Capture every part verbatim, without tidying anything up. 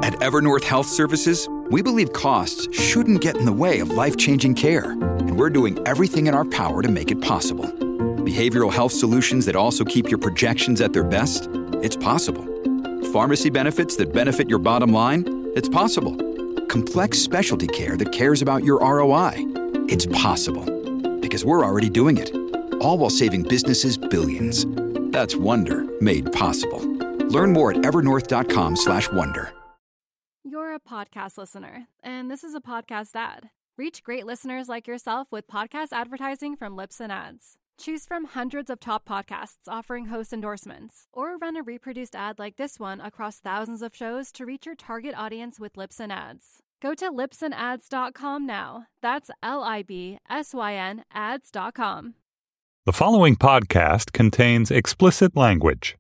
At Evernorth Health Services, we believe costs shouldn't get in the way of life-changing care, and we're doing everything in our power to make it possible. Behavioral health solutions that also keep your projections at their best? It's possible. Pharmacy benefits that benefit your bottom line? It's possible. Complex specialty care that cares about your R O I? It's possible. Because we're already doing it. All while saving businesses billions. That's Wonder made possible. Learn more at evernorth.com slash wonder. You're a podcast listener, and this is a podcast ad. Reach great listeners like yourself with podcast advertising from Libsyn Ads. Choose from hundreds of top podcasts offering host endorsements, or run a reproduced ad like this one across thousands of shows to reach your target audience with Libsyn Ads. Go to libsyn ads dot com now. That's L I B S Y N ads dot com. The following podcast contains explicit language.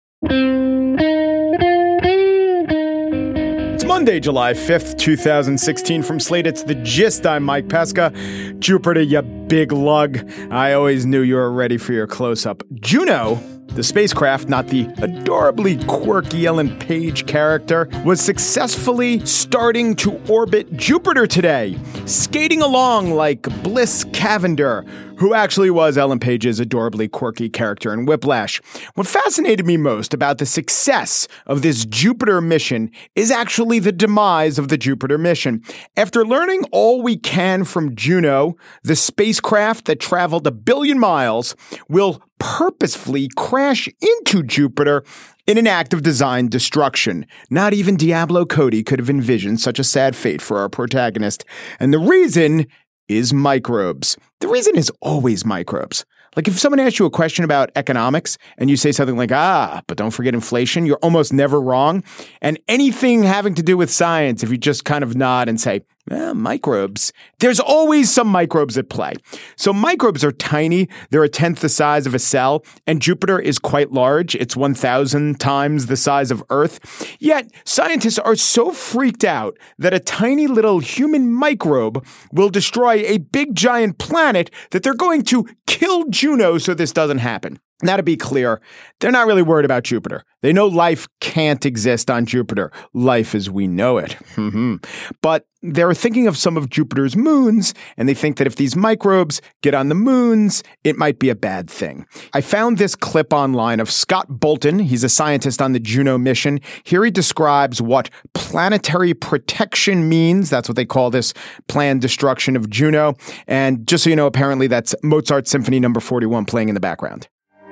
It's Monday, July fifth, twenty sixteen. From Slate, it's The Gist. I'm Mike Pesca. Jupiter, you big lug. I always knew you were ready for your close-up. Juno, the spacecraft, not the adorably quirky Ellen Page character, was successfully starting to orbit Jupiter today, skating along like Bliss Cavender, who actually was Ellen Page's adorably quirky character in Whiplash. What fascinated me most about the success of this Jupiter mission is actually the demise of the Jupiter mission. After learning all we can from Juno, the spacecraft that traveled a billion miles will purposefully crash into Jupiter in an act of design destruction. Not even Diablo Cody could have envisioned such a sad fate for our protagonist. And the reason is microbes. The reason is always microbes. Like if someone asks you a question about economics and you say something like, ah, but don't forget inflation, you're almost never wrong. And anything having to do with science, if you just kind of nod and say, eh, microbes, there's always some microbes at play. So microbes are tiny. They're a tenth the size of a cell, and Jupiter is quite large. It's one thousand times the size of Earth. Yet scientists are so freaked out that a tiny little human microbe will destroy a big giant planet that they're going to kill Juno so this doesn't happen. Now, to be clear, they're not really worried about Jupiter. They know life can't exist on Jupiter, life as we know it. But they're thinking of some of Jupiter's moons, and they think that if these microbes get on the moons, it might be a bad thing. I found this clip online of Scott Bolton. He's a scientist on the Juno mission. Here he describes what planetary protection means. That's what they call this planned destruction of Juno. And just so you know, apparently that's Mozart Symphony number forty-one playing in the background.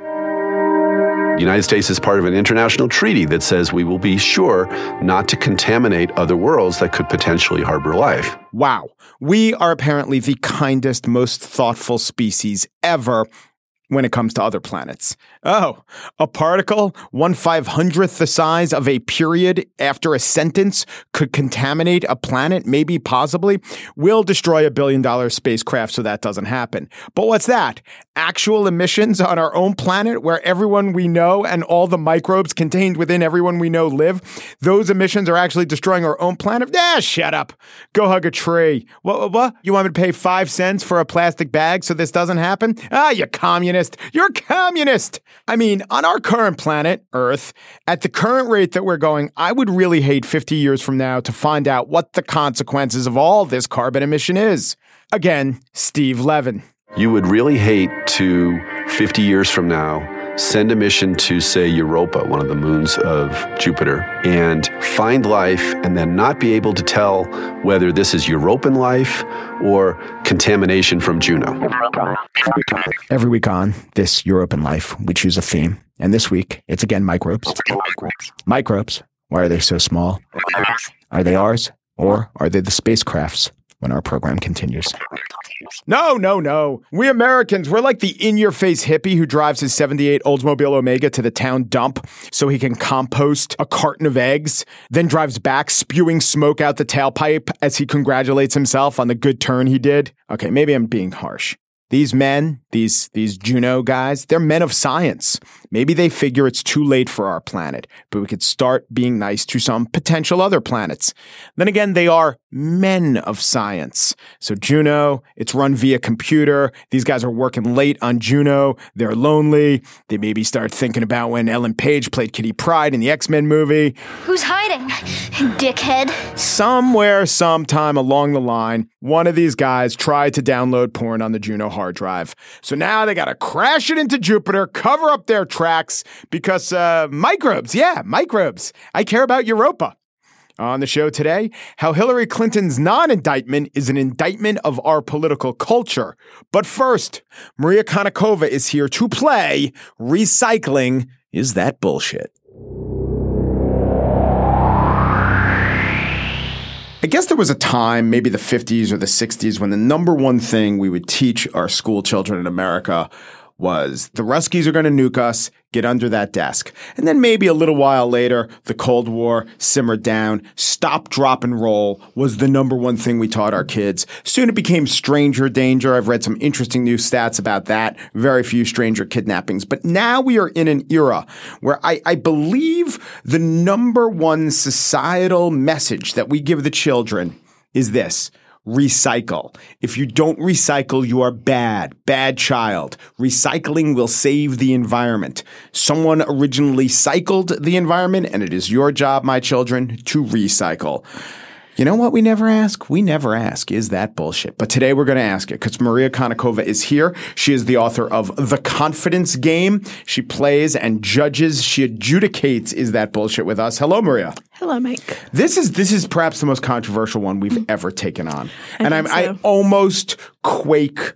The United States is part of an international treaty that says we will be sure not to contaminate other worlds that could potentially harbor life. Wow. We are apparently the kindest, most thoughtful species ever when it comes to other planets. Oh, a particle one five hundredth the size of a period after a sentence could contaminate a planet, maybe possibly. We'll destroy a billion dollar spacecraft so that doesn't happen. But what's that? Actual emissions on our own planet where everyone we know and all the microbes contained within everyone we know live? Those emissions are actually destroying our own planet? Ah, shut up. Go hug a tree. What, what, what? You want me to pay five cents for a plastic bag so this doesn't happen? Ah, you communist. You're a communist. I mean, on our current planet, Earth, at the current rate that we're going, I would really hate fifty years from now to find out what the consequences of all this carbon emission is. Again, Steve Levin. You would really hate to, fifty years from now, send a mission to, say, Europa, one of the moons of Jupiter, and find life and then not be able to tell whether this is Europan life or contamination from Juno. Every week on This Europan Life, we choose a theme. And this week, it's again microbes. Microbes. Why are they so small? Are they ours? Or are they the spacecraft's? When our program continues. No, no, no. We Americans, we're like the in-your-face hippie who drives his seventy-eight Oldsmobile Omega to the town dump so he can compost a carton of eggs, then drives back spewing smoke out the tailpipe as he congratulates himself on the good turn he did. Okay, maybe I'm being harsh. These men, these these Juno guys, they're men of science, Maybe they figure it's too late for our planet, but we could start being nice to some potential other planets. Then again, they are men of science. So Juno, it's run via computer. These guys are working late on Juno. They're lonely. They maybe start thinking about when Ellen Page played Kitty Pryde in the X-Men movie. Who's hiding? Dickhead. Somewhere, sometime along the line, one of these guys tried to download porn on the Juno hard drive. So now they got to crash it into Jupiter, cover up their tracks because uh, microbes, yeah, microbes. I care about Europa. On the show today, how Hillary Clinton's non-indictment is an indictment of our political culture. But first, Maria Konnikova is here to play Recycling Is That Bullshit? I guess there was a time, maybe the fifties or the sixties, when the number one thing we would teach our school children in America was the Ruskies are going to nuke us, get under that desk. And then maybe a little while later, the Cold War simmered down. Stop, drop, and roll was the number one thing we taught our kids. Soon it became stranger danger. I've read some interesting new stats about that. Very few stranger kidnappings. But now we are in an era where I, I believe the number one societal message that we give the children is this. Recycle. If you don't recycle, you are bad, bad child. Recycling will save the environment. Someone originally cycled the environment, and it is your job, my children, to recycle. You know what we never ask? We never ask, is that bullshit? But today we're going to ask it because Maria Konnikova is here. She is the author of The Confidence Game. She plays and judges. She adjudicates Is That Bullshit with us. Hello, Maria. Hello, Mike. This is this is perhaps the most controversial one we've ever taken on. I and I'm, so. I almost quake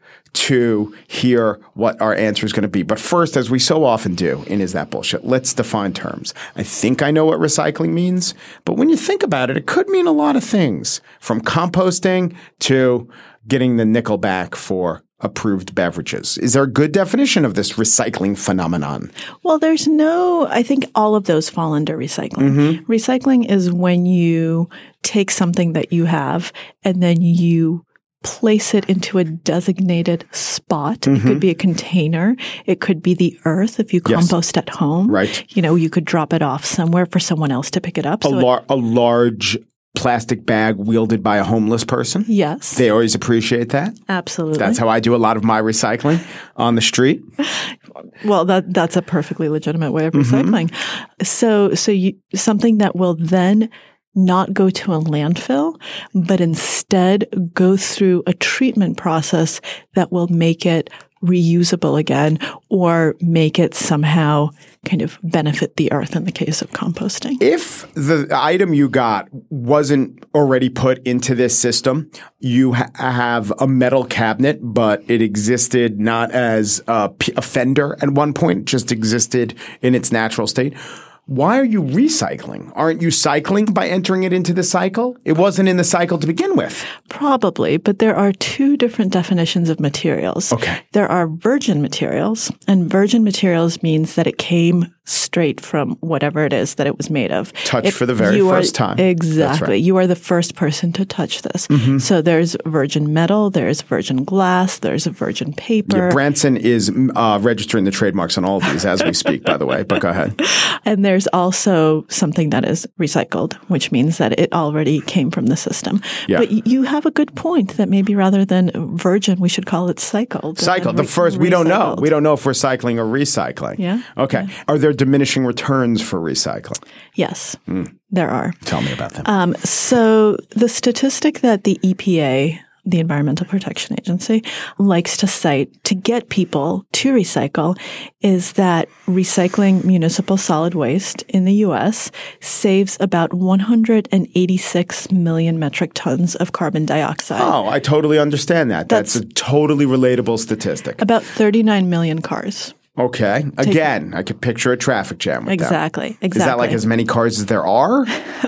to hear what our answer is going to be. But first, as we so often do in Is That Bullshit, let's define terms. I think I know what recycling means, but when you think about it, it could mean a lot of things, from composting to getting the nickel back for approved beverages. Is there a good definition of this recycling phenomenon? Well, there's no, I think all of those fall under recycling. Mm-hmm. Recycling is when you take something that you have and then you place it into a designated spot. Mm-hmm. It could be a container. It could be the earth if you compost yes. at home. Right. You know, you could drop it off somewhere for someone else to pick it up. A, so lar- it, a large plastic bag wielded by a homeless person. Yes. They always appreciate that. Absolutely. That's how I do a lot of my recycling on the street. Well, that that's a perfectly legitimate way of recycling. Mm-hmm. So, so you, something that will then not go to a landfill, but instead go through a treatment process that will make it reusable again or make it somehow kind of benefit the earth in the case of composting. If the item you got wasn't already put into this system, you ha- have a metal cabinet, but it existed not as a, p- a fender at one point, just existed in its natural state. Why are you recycling? Aren't you cycling by entering it into the cycle? It wasn't in the cycle to begin with. Probably, but there are two different definitions of materials. Okay. There are virgin materials, and virgin materials means that it came straight from whatever it is that it was made of. Touched if for the very first are, time. Exactly. That's right. You are the first person to touch this. Mm-hmm. So there's virgin metal, there's virgin glass, there's a virgin paper. Yeah, Branson is uh, registering the trademarks on all of these as we speak, by the way, but go ahead. And there's also something that is recycled, which means that it already came from the system. Yeah. But you have a good point that maybe rather than virgin, we should call it cycled. Cycled. The re- first, we don't know. recycled. We don't know if we're cycling or recycling. Yeah. Okay. Yeah. Are there diminishing returns for recycling? Yes, Mm. there are. Tell me about them. Um, so the statistic that the E P A, the Environmental Protection Agency, likes to cite to get people to recycle is that recycling municipal solid waste in the U S saves about one hundred eighty-six million metric tons of carbon dioxide. Oh, I totally understand that. That's, That's a totally relatable statistic. About thirty-nine million cars. Okay. Again, I could picture a traffic jam with Exactly. that. Exactly. Is that like as many cars as there are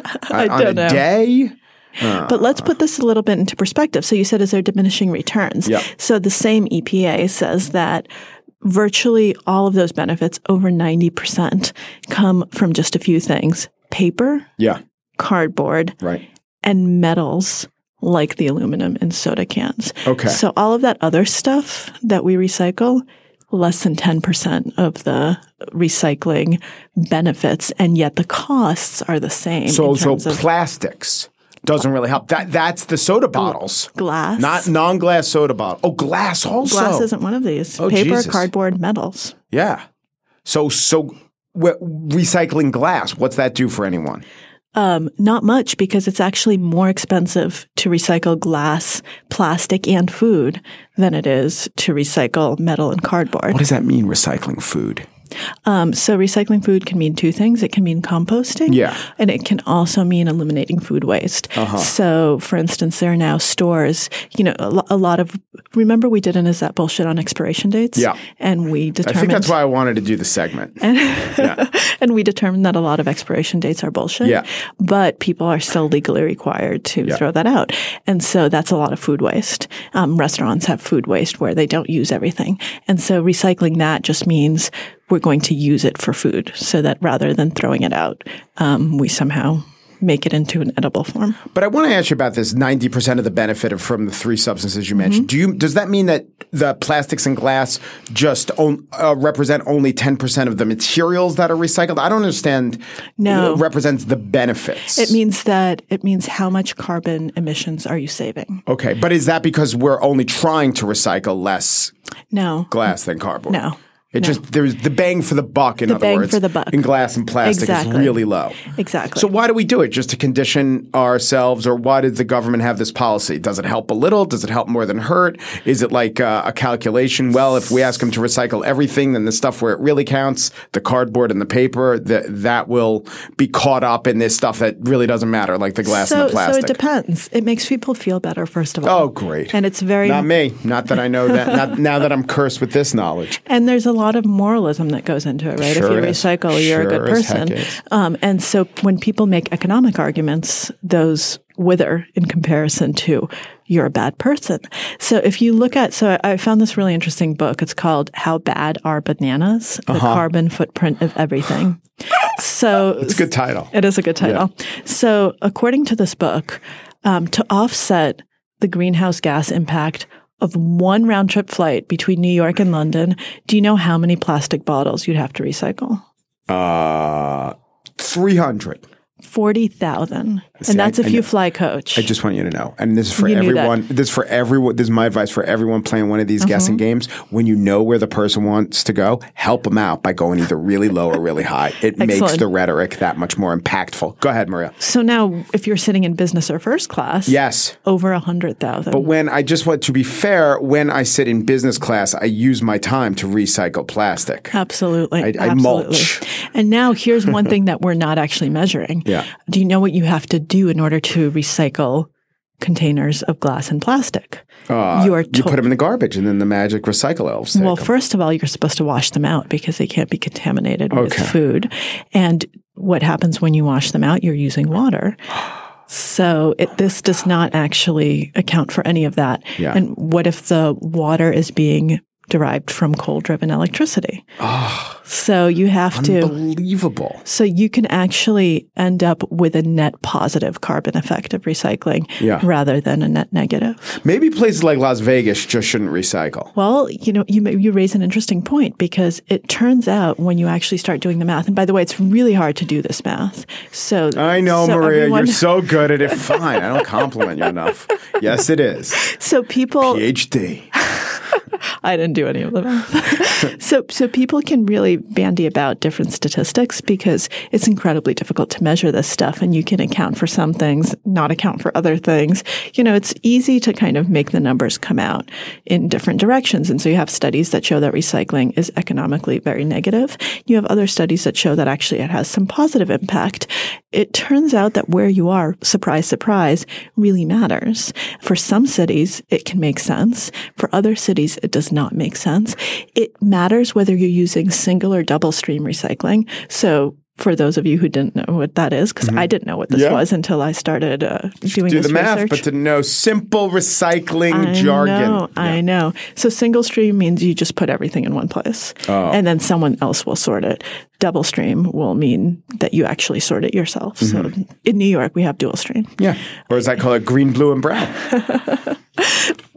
I on don't a know. day? But let's put this a little bit into perspective. So you said, is there diminishing returns? Yeah. So the same E P A says that virtually all of those benefits, over ninety percent, come from just a few things. Paper, Yeah. cardboard, Right. and metals like the aluminum in soda cans. Okay. So all of that other stuff that we recycle less than ten percent of the recycling benefits, and yet the costs are the same. So, in so terms of plastics doesn't really help. That That's the soda bottles. Glass. Not non-glass soda bottle. Oh, glass also. Glass isn't one of these. Oh, Paper, Jesus. cardboard, metals. Yeah. So, so w- recycling glass, what's that do for anyone? Um, not much, because it's actually more expensive to recycle glass, plastic, and food than it is to recycle metal and cardboard. What does that mean, recycling food? Um, so recycling food can mean two things. It can mean composting. Yeah. And it can also mean eliminating food waste. Uh-huh. So, for instance, there are now stores, you know, a, lo- a lot of, remember we did an Is That Bullshit on expiration dates? Yeah. And we determined. I think that's why I wanted to do the segment. And, yeah. and we determined that a lot of expiration dates are bullshit. Yeah. But people are still legally required to Yeah. throw that out. And so that's a lot of food waste. Um, restaurants have food waste where they don't use everything. And so recycling that just means we're going to use it for food, so that rather than throwing it out, um, we somehow make it into an edible form. But I want to ask you about this ninety percent of the benefit of, from the three substances you mentioned. Mm-hmm. Do you Does that mean that the plastics and glass just on, uh, represent only ten percent of the materials that are recycled? I don't understand. No. It represents the benefits. It means that it means how much carbon emissions are you saving? Okay. But is that because we're only trying to recycle less No. glass than cardboard? No. It No. just there's the bang for the buck. In The other bang words, for the buck. in glass and plastic Exactly. is really low. Exactly. So why do we do it? Just to condition ourselves, or why did the government have this policy? Does it help a little? Does it help more than hurt? Is it like uh, a calculation? Well, if we ask them to recycle everything, then the stuff where it really counts, the cardboard and the paper, that that will be caught up in this stuff that really doesn't matter, like the glass so, and the plastic. So it depends. It makes people feel better, first of all. Oh, great. And it's very Not me. Not that I know that. Not now that I'm cursed with this knowledge. And there's a lot of moralism that goes into it, right? Sure if you is. recycle, you're Sure a good as heck person. is. Um, and so when people make economic arguments, those wither in comparison to you're a bad person. So if you look at, so I found this really interesting book. It's called How Bad Are Bananas? The Uh-huh. Carbon Footprint of Everything. So It's a good title. It is a good title. So according to this book, um, to offset the greenhouse gas impact of one round trip flight between New York and London, do you know how many plastic bottles you'd have to recycle? Uh, three hundred. forty thousand. See, And that's I- if I you know. fly coach. I just want you to know, and this is for You knew that. everyone. This is for everyone. This is my advice for everyone playing one of these guessing games. When you know where the person wants to go, help them out by going either really low or really high. It makes Excellent. the rhetoric that much more impactful. Go ahead, Maria. So now if you're sitting in business or first class, Yes. over one hundred thousand. But when I just want to be fair, when I sit in business class, I use my time to recycle plastic. Absolutely. I- I absolutely. mulch. And now here's one thing that we're not actually measuring. Yeah. Do you know what you have to do in order to recycle containers of glass and plastic? Uh, you are you to- put them in the garbage, and then the magic recycle elves take Well, them. first of all, you're supposed to wash them out because they can't be contaminated with Okay. food. And what happens when you wash them out? You're using water. So it, this does not actually account for any of that. Yeah. And what if the water is being derived from coal-driven electricity? Oh, So you have to. unbelievable. So you can actually end up with a net positive carbon effect of recycling Yeah. rather than a net negative. Maybe places like Las Vegas just shouldn't recycle. Well, you know, you you raise an interesting point because it turns out when you actually start doing the math, and by the way, it's really hard to do this math. So I know, so Maria, everyone- you're so good at it. Fine. I don't compliment you enough. Yes, it is. So people, P H D. I didn't do any of the math. so so people can really bandy about different statistics because it's incredibly difficult to measure this stuff, and you can account for some things, not account for other things. You know, it's easy to kind of make the numbers come out in different directions. And so you have studies that show that recycling is economically very negative. You have other studies that show that actually it has some positive impact. It turns out that where you are, surprise, surprise, really matters. For some cities, it can make sense. For other cities, it does not make sense. It matters whether you're using single or double stream recycling. So for those of you who didn't know what that is, because I didn't know what this Yeah. was until I started uh, doing Do this the math, research. but to know simple recycling I jargon. know, I know. So single stream means you just put everything in one place, Oh. and then someone else will sort it. Double stream will mean that you actually sort it yourself. So in New York, we have dual stream. Yeah. Or as I call it, green, blue, and brown.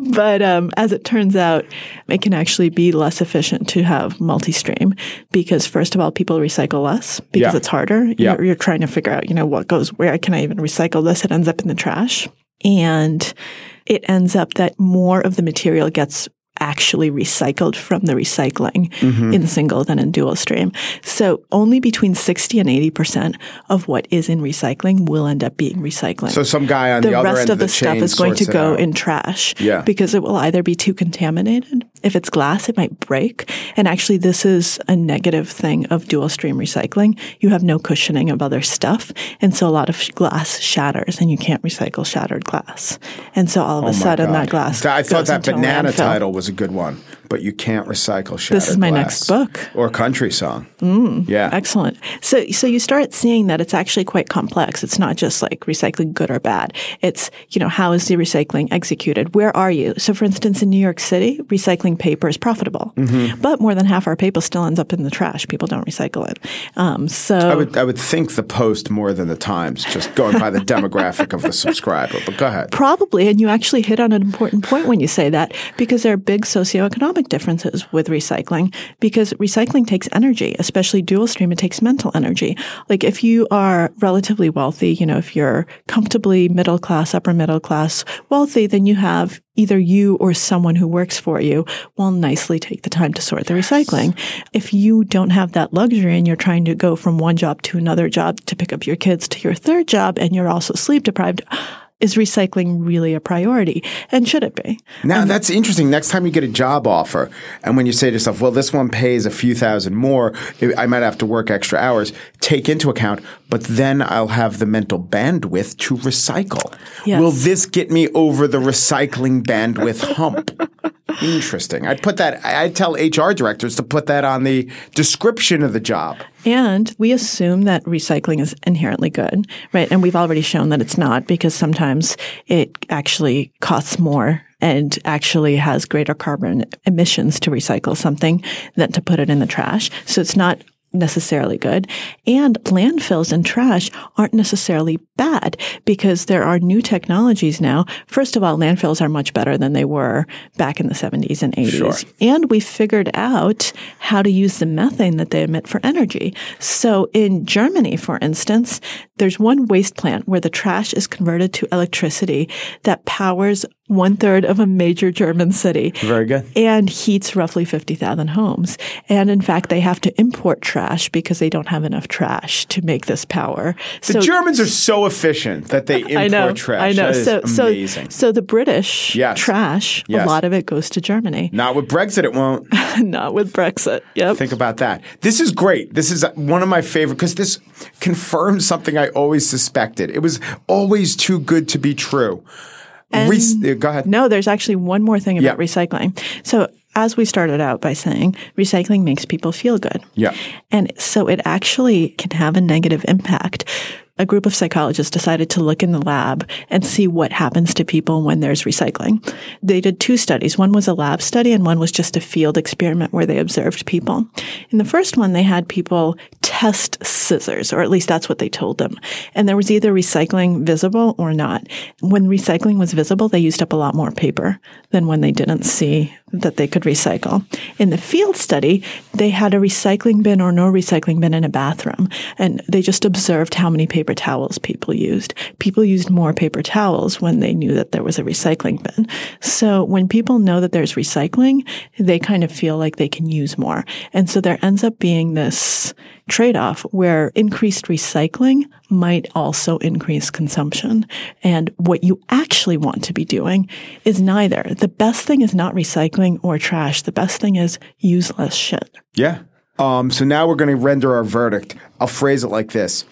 But um, as it turns out, it can actually be less efficient to have multi-stream because, first of all, people recycle less because Yeah. it's harder. Yeah. You're, you're trying to figure out, you know, what goes where. Can I even recycle this? It ends up in the trash. And it ends up that more of the material gets actually recycled from the recycling Mm-hmm. in single than in dual stream. So only between sixty and eighty percent of what is in recycling will end up being recycling. So some guy on the, the other rest end of of the, the stuff chain is going to sorts it go out. in trash Yeah. because it will either be too contaminated. If it's glass, it might break. And actually, this is a negative thing of dual stream recycling. You have no cushioning of other stuff. And so a lot of glass shatters and you can't recycle shattered glass. And so all of Oh a my sudden God. that glass I thought goes that into a banana landfill. title was a good one, but you can't recycle shattered This is my glass. next book. Or country song. Mm, yeah. Excellent. So, so you start seeing that it's actually quite complex. It's not just like recycling good or bad. It's, you know, how is the recycling executed? Where are you? So, for instance, in New York City, recycling paper is profitable, Mm-hmm. but more than half our paper still ends up in the trash. People don't recycle it. Um, so, I would I would think the Post more than the Times, just going by the demographic of the subscriber. But go ahead. probably, and you actually hit on an important point when you say that, because there are big socioeconomic differences with recycling, because recycling takes energy, especially dual stream, it takes mental energy. Like if you are relatively wealthy, you know, if you're comfortably middle class, upper middle class wealthy, then you have either you or someone who works for you will nicely take the time to sort the recycling. If you don't have that luxury and you're trying to go from one job to another job to pick up your kids to your third job and you're also sleep deprived, is recycling really a priority? And should it be? Now, that's interesting. Next time you get a job offer, and when you say to yourself, well, this one pays a few thousand more, I might have to work extra hours, take into account, but then I'll have the mental bandwidth to recycle. Yes. Will this get me over the recycling bandwidth hump? Interesting. I'd put that, I'd tell H R directors to put that on the description of the job. And we assume that recycling is inherently good, right? And we've already shown that it's not, because sometimes it actually costs more and actually has greater carbon emissions to recycle something than to put it in the trash. So it's not necessarily good. And landfills and trash aren't necessarily bad, because there are new technologies now. First of all, landfills are much better than they were back in the seventies and eighties. Sure. And we figured out how to use the methane that they emit for energy. So in Germany, for instance, there's one waste plant where the trash is converted to electricity that powers one third of a major German city. Very good. And heats roughly fifty thousand homes. And in fact, they have to import trash because they don't have enough trash to make this power. The Germans are so efficient that they import I know, trash. I know. That is so, amazing. so, so the British Yes. trash, Yes. a lot of it goes to Germany. Not with Brexit, it won't. Not with Brexit. Yep. Think about that. This is great. This is one of my favorite, because this confirms something I always suspected. It was always too good to be true. And Re- go ahead. No, there's actually one more thing about Yeah. recycling. So as we started out by saying, recycling makes people feel good. Yeah. And so it actually can have a negative impact. A group of psychologists decided to look in the lab and see what happens to people when there's recycling. They did two studies. One was a lab study and one was just a field experiment where they observed people. In the first one, they had people test scissors, or at least that's what they told them. And there was either recycling visible or not. When recycling was visible, they used up a lot more paper than when they didn't see that they could recycle. In the field study, they had a recycling bin or no recycling bin in a bathroom, and they just observed how many paper towels people used. People used more paper towels when they knew that there was a recycling bin. So when people know that there's recycling, they kind of feel like they can use more. And so there ends up being this trade-off where increased recycling might also increase consumption. And what you actually want to be doing is neither. The best thing is not recycling or trash. The best thing is use less shit. Yeah. Um, so now we're going to render our verdict. I'll phrase it like this.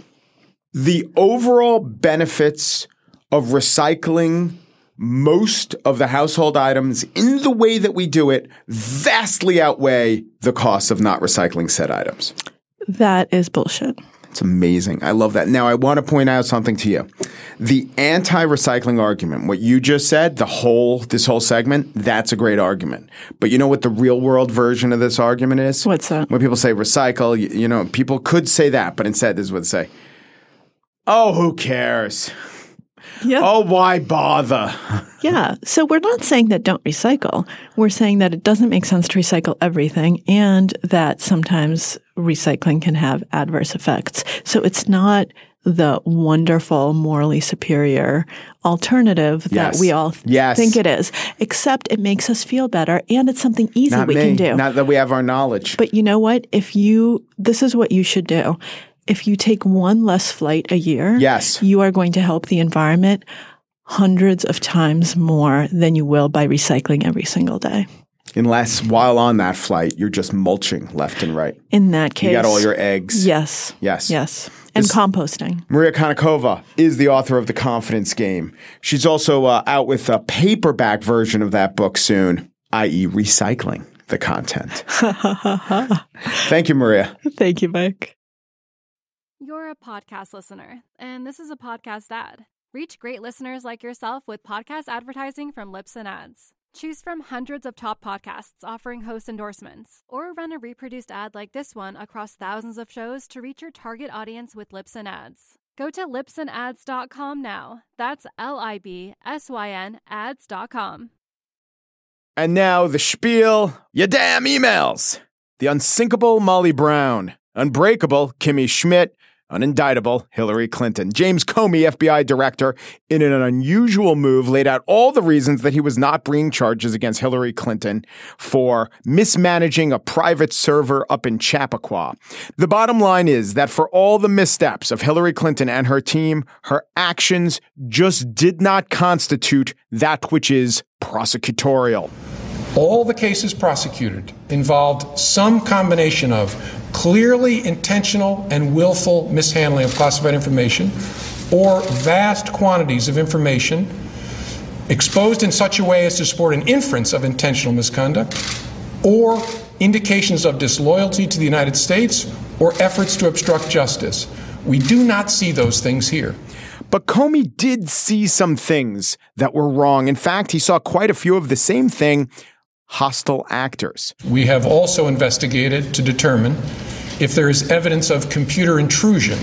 The overall benefits of recycling most of the household items in the way that we do it vastly outweigh the costs of not recycling said items. That is bullshit. It's amazing. I love that. Now, I want to point out something to you. The anti-recycling argument, what you just said, the whole, this whole segment, that's a great argument. But you know what the real world version of this argument is? What's that? When people say recycle, you, you know, people could say that, but instead this is what they say. Oh, who cares? Yeah. Oh, why bother? Yeah. So we're not saying that don't recycle. We're saying that it doesn't make sense to recycle everything and that sometimes recycling can have adverse effects. So it's not the wonderful, morally superior alternative that Yes. we all Yes. think it is, except it makes us feel better and it's something easy Not we me. can do. Not that we have our knowledge. But you know what? If you, this is what you should do. If you take one less flight a year, Yes. you are going to help the environment hundreds of times more than you will by recycling every single day. Unless while on that flight, you're just mulching left and right. In that case. You got all your eggs. Yes. Yes. Yes. And This- composting. Maria Konnikova is the author of The Confidence Game. She's also uh, out with a paperback version of that book soon, that is recycling the content. Thank you, Maria. Thank you, Mike. You're a podcast listener, and this is a podcast ad. Reach great listeners like yourself with podcast advertising from Libsyn Ads. Choose from hundreds of top podcasts offering host endorsements, or run a reproduced ad like this one across thousands of shows to reach your target audience with Libsyn Ads. Go to libsyn ads dot com now. That's L I B S Y N ads dot com. And now the spiel, ya damn emails. The unsinkable Molly Brown, unbreakable Kimmy Schmidt, unindictable Hillary Clinton. James Comey, F B I director, in an unusual move, laid out all the reasons that he was not bringing charges against Hillary Clinton for mismanaging a private server up in Chappaqua. The bottom line is that for all the missteps of Hillary Clinton and her team, her actions just did not constitute that which is prosecutorial. All the cases prosecuted involved some combination of clearly intentional and willful mishandling of classified information or vast quantities of information exposed in such a way as to support an inference of intentional misconduct or indications of disloyalty to the United States or efforts to obstruct justice. We do not see those things here. But Comey did see some things that were wrong. In fact, he saw quite a few of the same thing: hostile actors. We have also investigated to determine if there is evidence of computer intrusion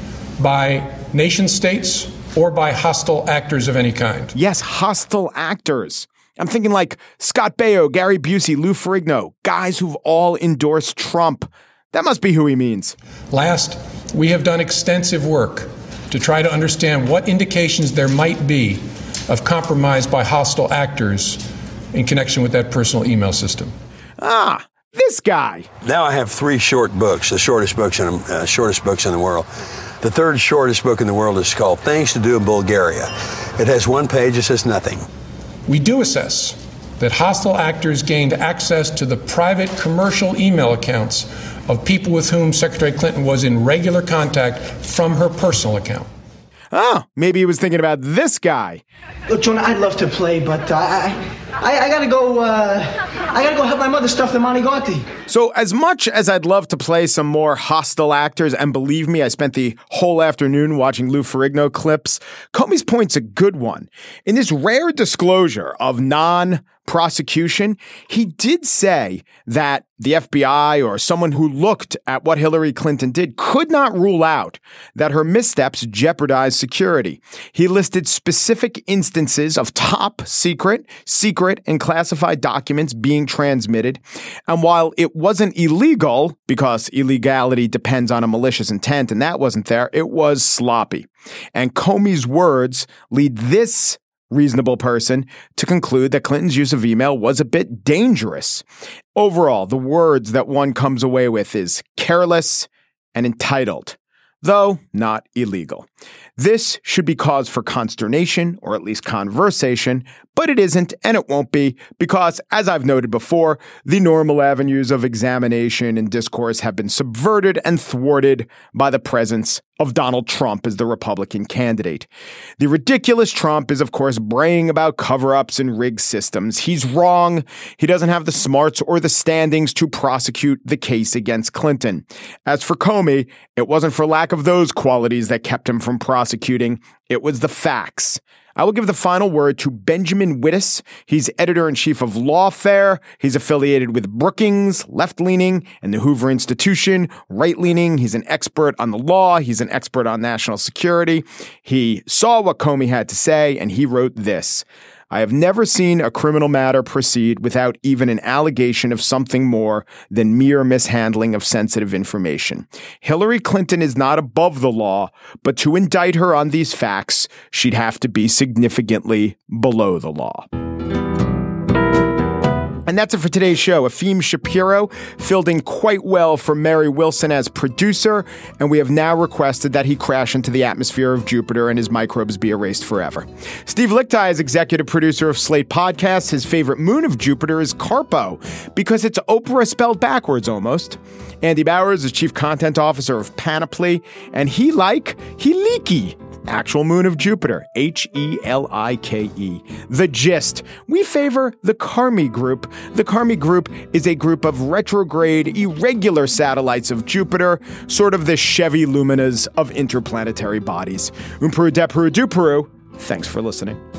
by nation states or by hostile actors of any kind. Yes, hostile actors. I'm thinking like Scott Baio, Gary Busey, Lou Ferrigno, guys who've all endorsed Trump. That must be who he means. Last, we have done extensive work to try to understand what indications there might be of compromise by hostile actors in connection with that personal email system. Ah, this guy. Now I have three short books, the shortest books in uh, shortest books in the world. The third shortest book in the world is called Things to Do in Bulgaria. It has one page, it says nothing. We do assess that hostile actors gained access to the private commercial email accounts of people with whom Secretary Clinton was in regular contact from her personal account. Oh, maybe he was thinking about this guy. Look, Jonah, I'd love to play, but uh, I, I, I gotta go. Uh, I gotta go help my mother stuff the Maniganti. So, as much as I'd love to play some more hostile actors, and believe me, I spent the whole afternoon watching Lou Ferrigno clips, Comey's point's a good one. In this rare disclosure of non-prosecution, he did say that the F B I or someone who looked at what Hillary Clinton did could not rule out that her missteps jeopardized security. He listed specific instances of top secret, secret, and classified documents being transmitted. And while it wasn't illegal, because illegality depends on a malicious intent, and that wasn't there, it was sloppy. And Comey's words lead this reasonable person to conclude that Clinton's use of email was a bit dangerous. Overall, the words that one comes away with is careless and entitled, though not illegal. This should be cause for consternation, or at least conversation, but it isn't, and it won't be, because, as I've noted before, the normal avenues of examination and discourse have been subverted and thwarted by the presence of Donald Trump as the Republican candidate. The ridiculous Trump is, of course, braying about cover-ups and rigged systems. He's wrong. He doesn't have the smarts or the standings to prosecute the case against Clinton. As for Comey, it wasn't for lack of those qualities that kept him from prosecuting. It was the facts. I will give the final word to Benjamin Wittes. He's editor-in-chief of Lawfare. He's affiliated with Brookings, left-leaning, and the Hoover Institution, right-leaning. He's an expert on the law. He's an expert on national security. He saw what Comey had to say, and he wrote this. I have never seen a criminal matter proceed without even an allegation of something more than mere mishandling of sensitive information. Hillary Clinton is not above the law, but to indict her on these facts, she'd have to be significantly below the law. And that's it for today's show. Efim Shapiro filled in quite well for Mary Wilson as producer, and we have now requested that he crash into the atmosphere of Jupiter and his microbes be erased forever. Steve Lichtai is executive producer of Slate Podcasts. His favorite moon of Jupiter is Carpo, because it's Oprah spelled backwards almost. Andy Bowers is chief content officer of Panoply, and he like, he leaky. Actual moon of Jupiter, H E L I K E. The Gist. We favor the Carmi Group. The Carmi Group is a group of retrograde, irregular satellites of Jupiter, sort of the Chevy Luminas of interplanetary bodies. Umperu, Deperu, Duperu. Thanks for listening.